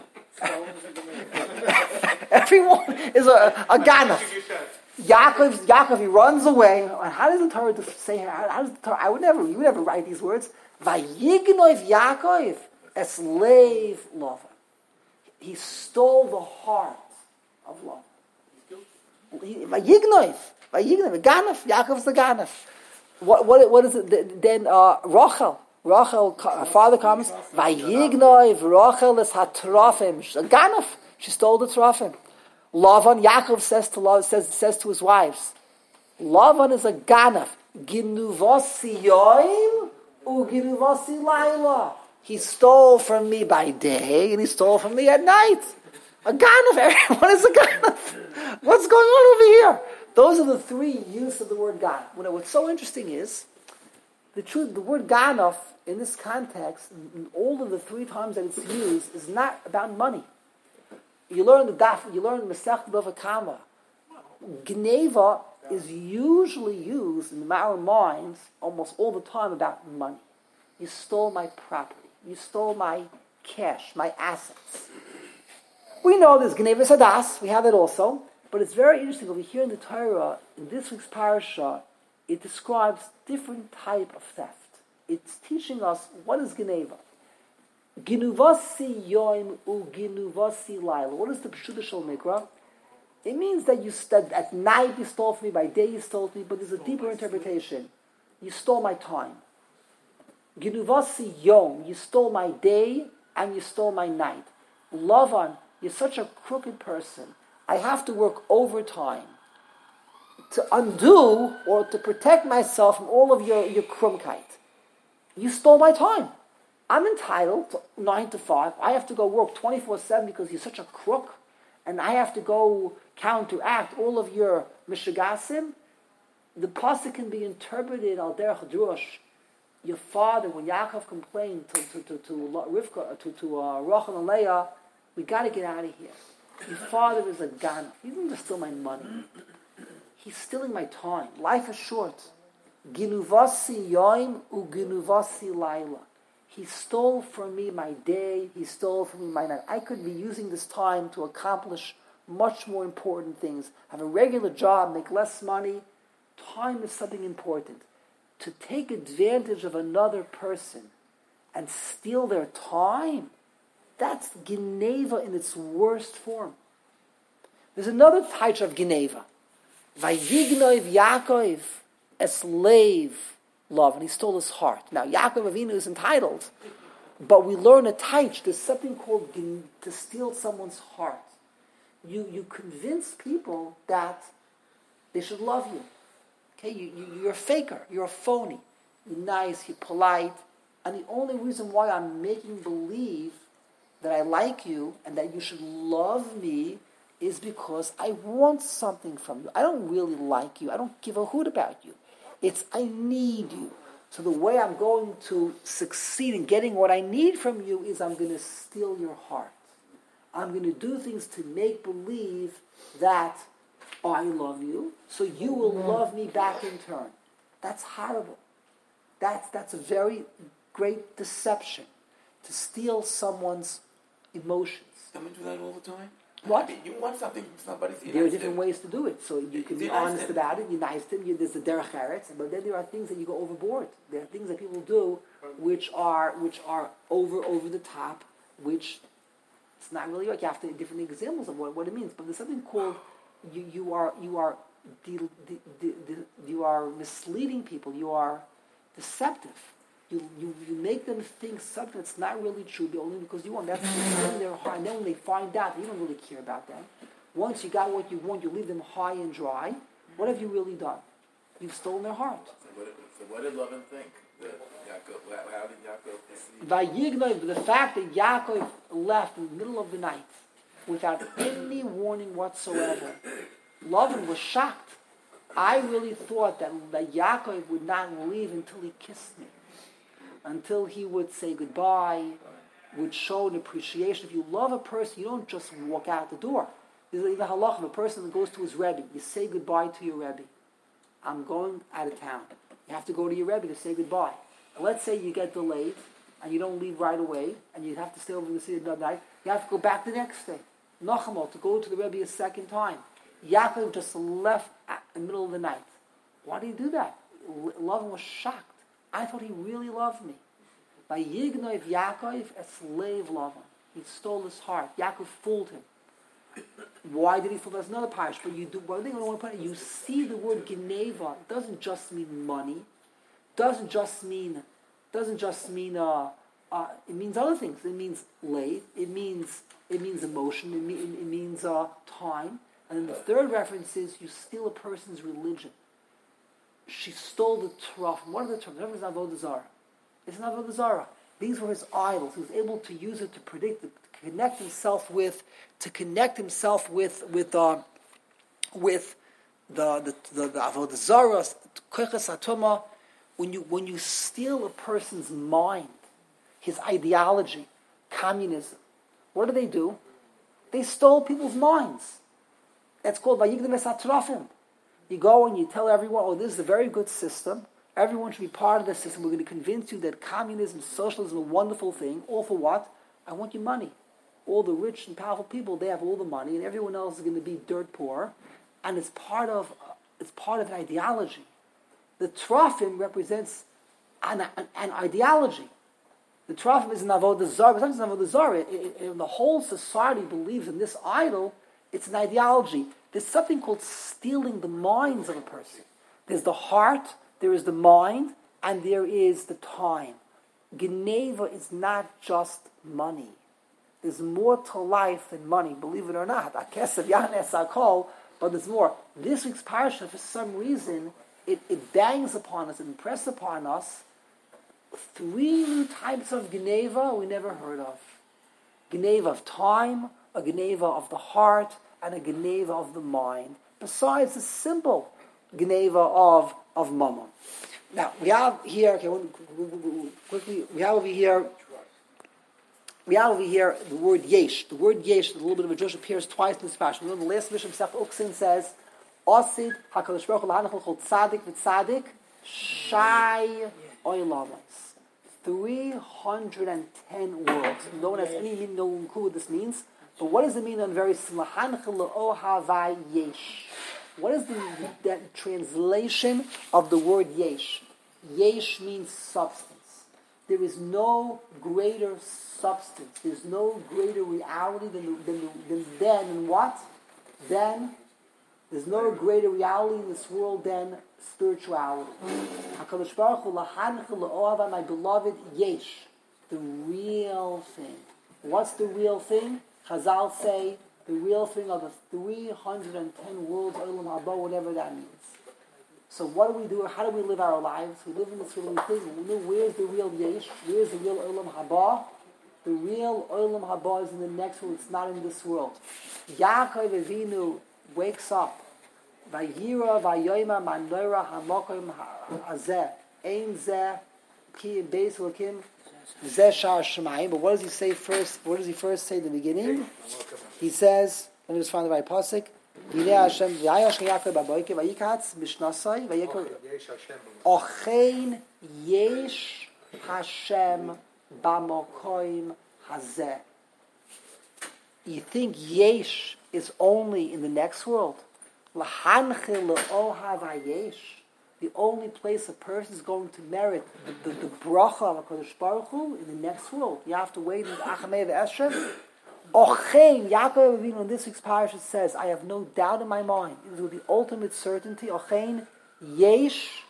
Everyone is a ganaf. Yaakov, he runs away. And how does the Torah say? How does the Torah? You would never write these words. Vayignoiv Yaakov esleiv Lavan. He stole the heart of Lavan. Vayignoiv, ganaf. Yaakov's the ganaf. What is it? Then Rachel, her father comes. Vayignoiv Rachel es hatrafim. Ganaf. She stole the trafim. Lavan, Yaakov says to his wives, Lavan is a ganaf. Ginuvasi yoim uginuvasi laila. He stole from me by day and he stole from me at night. A ganaf. Everyone is a ganaf. What's going on over here? Those are the 3 uses of the word ganaf. What's so interesting is the word ganaf in this context, in all of the 3 times that it's used, is not about money. You learn the Masechet Bava Kama. Gneva is usually used in our minds almost all the time about money. You stole my property. You stole my cash, my assets. We know there's Gneva Sadas. We have that also. But it's very interesting over here in the Torah, in this week's parasha, it describes different type of theft. It's teaching us what is Geneva. Ginuvasi yoim u ginuvasi laila. What is the Peshuta Shel Mikra? It means that at night you stole from me, by day you stole from me, but there's a deeper interpretation. You stole my time. Ginuvasi yom, you stole my day and you stole my night. Lavan, you're such a crooked person. I have to work overtime to undo or to protect myself from all of your krumkeit. You stole my time. I'm entitled to 9 to 5. I have to go work 24/7 because you're such a crook, and I have to go counteract all of your mishagasim. The pasuk can be interpreted al derech drush. Your father, when Yaakov complained to Rivka, to Rachel and Leah, we got to get out of here. Your father is a gan. He didn't just steal my money. He's stealing my time. Life is short. Ginuvasi yoim u ginuvasi laila. He stole from me my day. He stole from me my night. I could be using this time to accomplish much more important things. Have a regular job, make less money. Time is something important. To take advantage of another person and steal their time, that's Geneva in its worst form. There's another type of Geneva. Vayignoiv Yaakov a slave love, and he stole his heart. Now, Yaakov Avinu is entitled, but we learn a taich. There's something called to steal someone's heart. You convince people that they should love you. Okay, you're a faker. You're a phony. You're nice. You're polite. And the only reason why I'm making believe that I like you and that you should love me is because I want something from you. I don't really like you. I don't give a hoot about you. It's I need you. So the way I'm going to succeed in getting what I need from you is I'm going to steal your heart. I'm going to do things to make believe that I love you, so you will love me back in turn. That's horrible. That's a very great deception, to steal someone's emotions. Don't do that all the time? What? I mean, you want something from somebody. So there are different ways to do it. So you can be honest about it, you're nice to them, there's the derech eretz, but then there are things that you go overboard. There are things that people do which are over the top, which it's not really like you have to different examples of what it means. But there's something called you are misleading people. You are deceptive. You make them think something that's not really true, but only because you want. That's in their heart. And then when they find out that you don't really care about them, once you got what you want, you leave them high and dry. What have you really done? You've stolen their heart. So what did Lavan think? How did Yaakov perceive? Vayignoi, the fact that Yaakov left in the middle of the night without any warning whatsoever, Lavan was shocked. I really thought that Yaakov would not leave until he kissed me, until he would say goodbye, would show an appreciation. If you love a person, you don't just walk out the door. There's even a halach of a person that goes to his Rebbe. You say goodbye to your Rebbe. I'm going out of town. You have to go to your Rebbe to say goodbye. And let's say you get delayed, and you don't leave right away, and you have to stay over in the city another night. You have to go back the next day. Nachamol, to go to the Rebbe a second time. Yaakov just left in the middle of the night. Why did he do that? Lavan was shocked. I thought he really loved me. By Yignoiv Yaakov, a slave Lavan. He stole his heart. Yaakov fooled him. Why did he fool? That's another parish. But you do one thing I want to put. You see the word Geneva. It doesn't just mean money. Doesn't just mean. It means other things. It means lay. It means emotion. It means time. And then the third reference is you steal a person's religion. She stole the Torah. What are the Torah? The Torah is Avodah Zarah. It's an Avodah Zarah. These were his idols. He was able to use it to predict, to connect himself with the Avodah Zarah, Kochas HaTumah. When you steal a person's mind, his ideology, communism, what do? They stole people's minds. That's called Vayigdem Es HaTrafim. You go and you tell everyone, oh, this is a very good system. Everyone should be part of this system. We're going to convince you that communism, socialism is a wonderful thing. All for what? I want your money. All the rich and powerful people, they have all the money, and everyone else is going to be dirt poor. And it's part of an ideology. The Trofim represents an ideology. The Trofim is an avodah zarah. It's not just an avodah zarah. The whole society believes in this idol. It's an ideology. There's something called stealing the minds of a person. There's the heart, there is the mind, and there is the time. Geneva is not just money. There's more to life than money, believe it or not. Akesav Yanes Akol, but there's more. This week's parasha, for some reason, it bangs upon us, it impresses upon us 3 new types of Geneva we never heard of. Geneva of time, a Geneva of the heart, and a Geneva of the mind, besides the simple Geneva of Mammon. Now, we have here, quickly, we have over here the word yesh. The word yesh, a little bit of a Jewish, appears twice in this passage. The last Mishnah Masechet Uksin says, Osid HaKadosh Baruch Hu L'Hanachol Chol Tzadik V'Tzadik Shai Oilamos. 310 worlds. No one has any meaning, no one clue what this means. But what does it mean on very simple? Yesh. What is the translation of the word yesh? Yesh means substance. There is no greater substance. There's no greater reality than what? Then there's no greater reality in this world than spirituality. HaKadosh Baruch Hu L'Hanachol L'Ohava, my beloved, yesh. The real thing. What's the real thing? Chazal say the real thing of the 310 worlds, Olam Haba, whatever that means. So what do we do? How do we live our lives? We live in this world. We know where's the real yesh? Where's the real Olam Haba? The real Olam Haba is in the next world. It's not in this world. Yaakov Avinu wakes up. Vayira Vayoyma Manora Hamokim Hazeh Ein Zeh Ki Beis Elokim Zeh Shar Shemayim. But what does he say first? What does he first say in the beginning? He says, let me just find the right pasuk. Yireh Hashem Vayash Yaakov Baboike Vayikatz Mishnasai Vayikol Ochein Yesh Hashem Bamokoim Hazeh. You think Yesh is only in the next world? L'hanchil le'ohav hayesh. The only place a person is going to merit the bracha of HaKadosh Baruch Hu in the next world. You have to wait in Achamei v'Eshem. Ochein, Yaakov Avinu in this week's parasha says, I have no doubt in my mind. It is with the ultimate certainty. Ochein yesh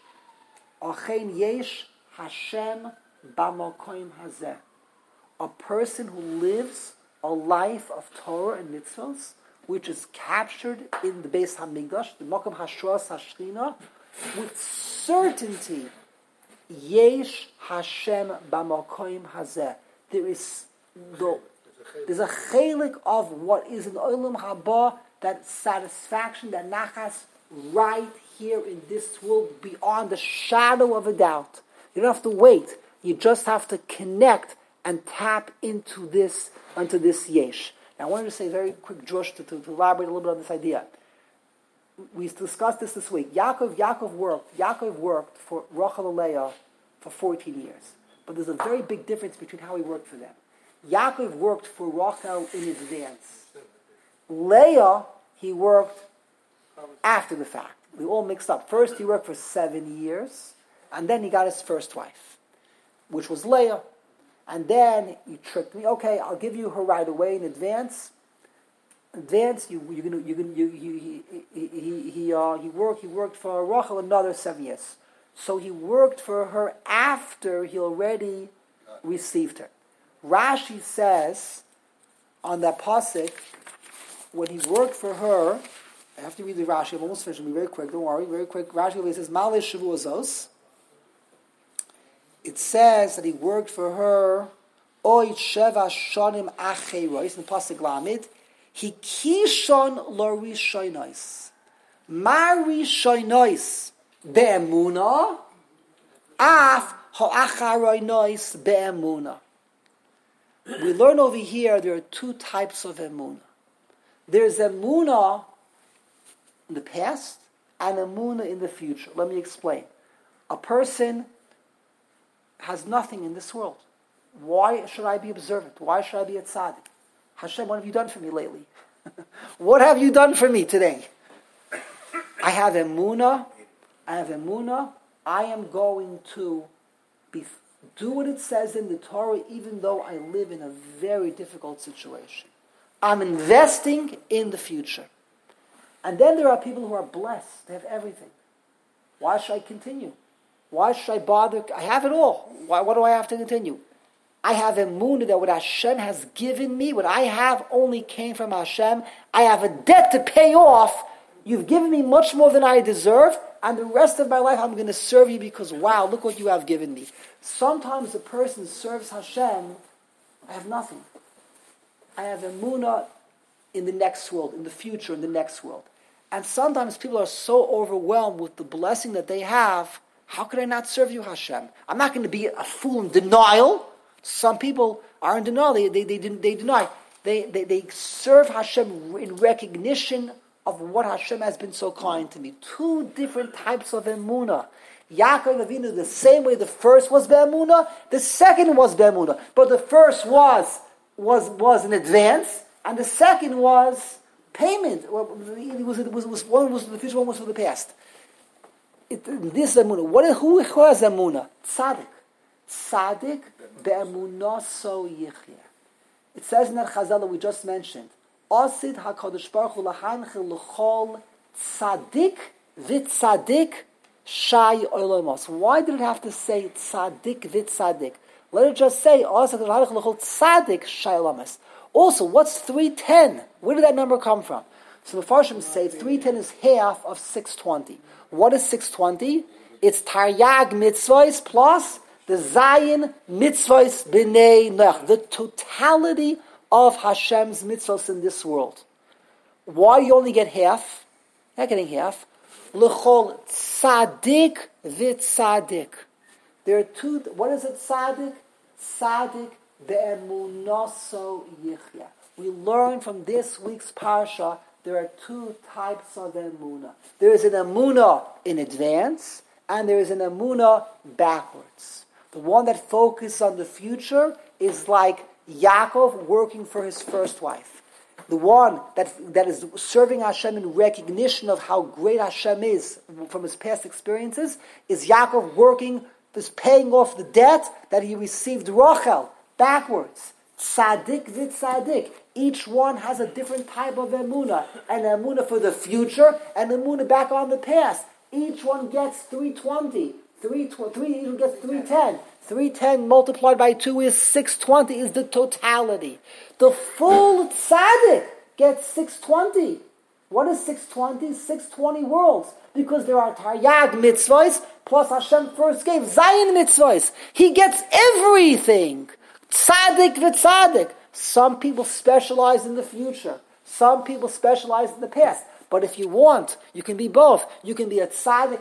Hashem b'makom hazeh. A person who lives a life of Torah and mitzvahs, which is captured in the Beis Hamikdash, the Makom Hashras Hashchina, with certainty, Yesh Hashem b'makom hazeh. There's a chelik of what is in Olam Haba, that satisfaction, that nachas, right here in this world, beyond the shadow of a doubt. You don't have to wait. You just have to connect and tap into this yesh. Now, I wanted to say a very quick drush to elaborate a little bit on this idea. We discussed this week. Yaakov worked for Rachel and Leah for 14 years. But there's a very big difference between how he worked for them. Yaakov worked for Rachel in advance. Leah, he worked after the fact. We all mixed up. First, he worked for 7 years, and then he got his first wife, which was Leah. And then you tricked me. Okay, I'll give you her right away in advance. He worked for Rachel another 7 years. So he worked for her after he already received her. Rashi says on that pasuk, when he worked for her, I have to read the Rashi. I'm almost finished. I'll be very quick. Don't worry. Very quick. Rashi says, "Malei Shavuos." It says that he worked for her. Oy sheva shonim acherois in the pasuk Lamid. He kishon lo rishonos. Ma rishonos be'emuna. Af ha'acharonos be'emuna. We learn over here there are 2 types of emuna. There's emuna in the past and emuna in the future. Let me explain. A person has nothing in this world. Why should I be observant? Why should I be a tzaddik? Hashem, what have you done for me lately? What have you done for me today? I have emuna. I I am going to do what it says in the Torah, even though I live in a very difficult situation. I'm investing in the future. And then there are people who are blessed. They have everything. Why should I continue? Why should I bother? I have it all. What do I have to continue? I have emunah that what Hashem has given me, what I have only came from Hashem. I have a debt to pay off. You've given me much more than I deserve, and the rest of my life I'm going to serve you because, wow, look what you have given me. Sometimes a person serves Hashem, I have nothing. I have emunah in the next world, in the future, in the next world. And sometimes people are so overwhelmed with the blessing that they have, how could I not serve you, Hashem? I'm not going to be a fool in denial. Some people are in denial. They deny. They serve Hashem in recognition of what Hashem has been so kind to me. Two different types of emunah. Yaakov Avinu, the same way the first was be'emunah, the second was be'emunah. But the first was in advance, and the second was payment. One was for the future, one was for the past. This is emunah. Who has emunah? Tzaddik. Tzaddik be'emunah so yichya. It says in that Chazal that we just mentioned, Osid HaKadosh Baruch Hu lahanchil l'chol tzaddik v'tzaddik shai olamos. Why did it have to say tzaddik v'tzaddik? Let it just say Osid HaKadosh l'chol tzaddik shai olamos. Also, what's 310? Where did that number come from? So the Farshim say 310 is half of 620. What is 620? It's Taryag mitzvahs plus the Zayin mitzvahs b'nei Noach. The totality of Hashem's mitzvahs in this world. Why do you only get half? You're not getting half. L'chol tzaddik v'tzaddik. There are two. What is it? Tzaddik. Tzaddik be'emunaso yichya. We learn from this week's parsha. There are two types of emunah. There is an emunah in advance, and there is an emunah backwards. The one that focuses on the future is like Yaakov working for his first wife. The one that is serving Hashem in recognition of how great Hashem is from his past experiences is Yaakov working, is paying off the debt that he received Rachel backwards. Tzaddik v'tzaddik. Each one has a different type of emunah. An emunah for the future and emunah back on the past. Each one gets 320. 320, each one gets 310. 310 multiplied by 2 is 620, is the totality. The full tzaddik gets 620. What is 620? 620 worlds. Because there are Taryag mitzvahs, plus Hashem first gave Zayin mitzvahs. He gets everything. Tzaddik v'tzaddik. Some people specialize in the future. Some people specialize in the past. But if you want, you can be both. You can be a tzaddik,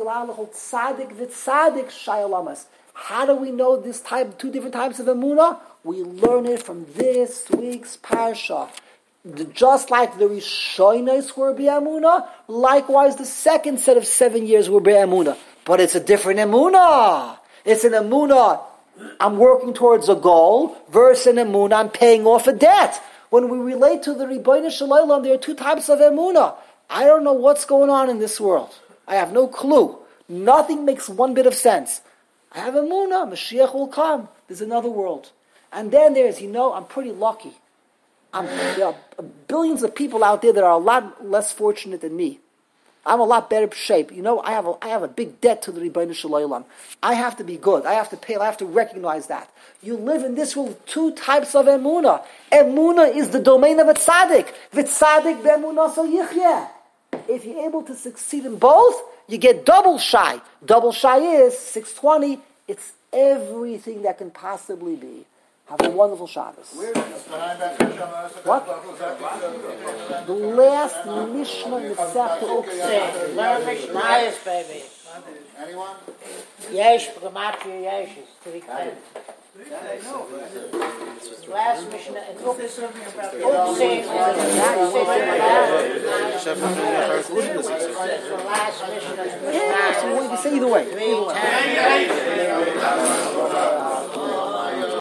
tzaddik v'tzaddik shayolamas. How do we know this type, two different types of emunah? We learn it from this week's parsha. Just like the Rishonos were be'emunah, likewise the second set of 7 years were be'emunah. But it's a different emunah. It's an emunah, I'm working towards a goal, versus an emunah, I'm paying off a debt. When we relate to the Ribbono Shel Olam, there are two types of emunah. I don't know what's going on in this world. I have no clue. Nothing makes one bit of sense. I have emunah, Mashiach will come. There's another world. And then there's, I'm pretty lucky. There are billions of people out there that are a lot less fortunate than me. I'm a lot better shape. I have a big debt to the Ribbono Shel Olam. I have to be good. I have to pay. I have to recognize that. You live in this world with two types of emunah. Emunah is the domain of a tzaddik. V'tzaddik be'emunah so yichya. If you're able to succeed in both, you get double shy. Double shy is 620. It's everything that can possibly be. Have a wonderful Shabbos. What? The last Mishnah in the Masechta Learn Mishnayos, baby. Anyone? Yesh, Gematria Yesh, is 310. Last Mishnah in Yeah, so we can say either way.